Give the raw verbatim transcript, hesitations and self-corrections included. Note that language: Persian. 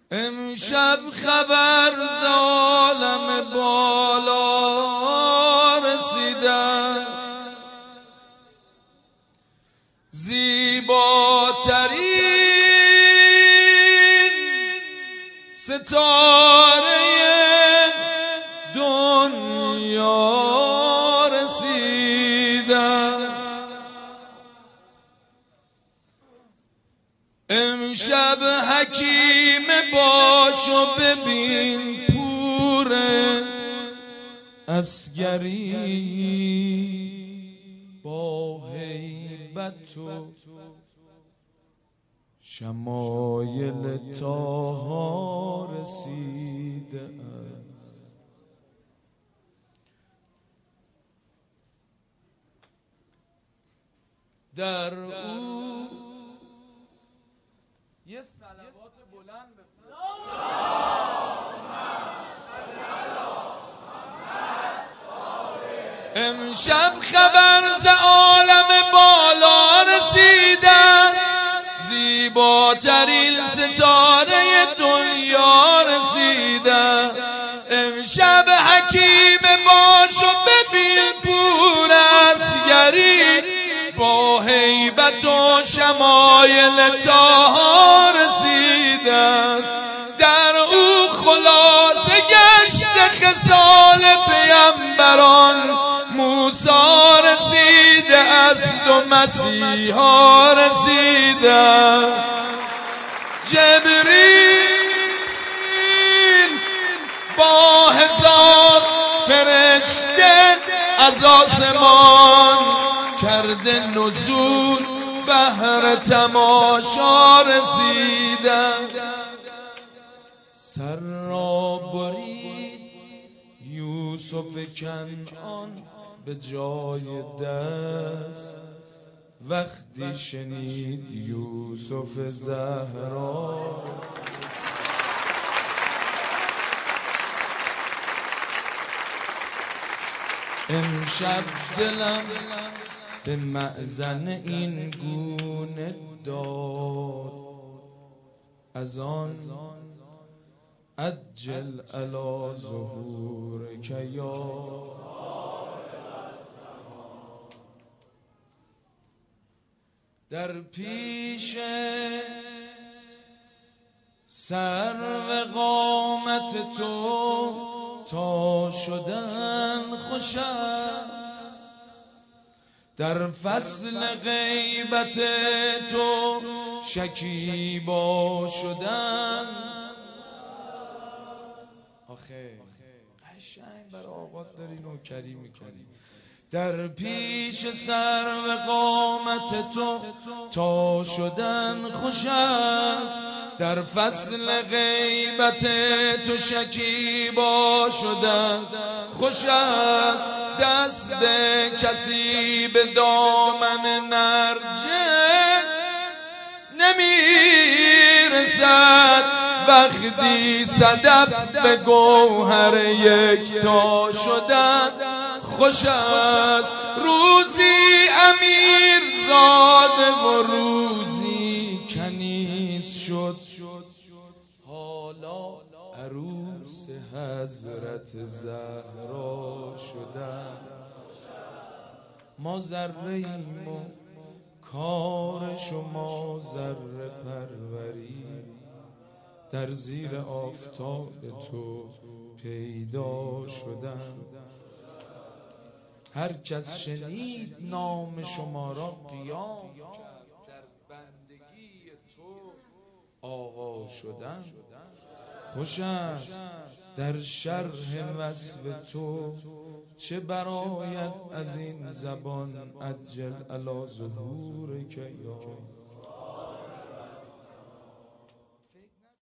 امشب خبر ز عالم بالا رسیده، زیباترین ستاره دنیا رسیده. امشب حکیم باش و ببین پور عسگری با هیبت و شمایل طه رسیده است. در او یه صلوات بلند بفرست. امشب خبر ز عالم بالا رسیده است، زیباترین ستاره دنیا رسیده است. امشب حکیم باش و ببین پور عسگری با هیبت و شمایل طه رسیده است. در او خلاصه گشت خصال پیامبران، موسی رسیده است و مسیحا رسیده است. جبریل با هزار فرشته از آسمان کرده نزول بهر تماشا رسیده. سر را برید یوسف کنعان به جای دست، وقتی شنید یوسف زهرا. امشب دلم به مأذن این گونه داد، از آن عجل علی ظهورک یا در پیش سرو قامت تو تا شدن خوش است، در فصل غیبت تو شکیبا شدن. آخه قشنگ بر آقات داری نوکری میکنی. در پیش سرو قامت تو تا شدن خوش است، در فصل غیبت تو شکیبا شدن خوش است. دست کسی به دامن نرجس نمیرسد، وقتی صدف به گوهر یکتا شدن خوش است. روزی امیر زاده و روزی کنیز شد، حالا عروس حضرت زهرا شدن. ما ذره ایم و کار شما ذره پروری، در زیر آفتاب تو پیدا شدن. هر کس شنید نام شما را قیام کرد، در بندگی تو آقا شدن خوش است. در شرح وصف تو چه براید از این زبان، عجل علی ظهورک یا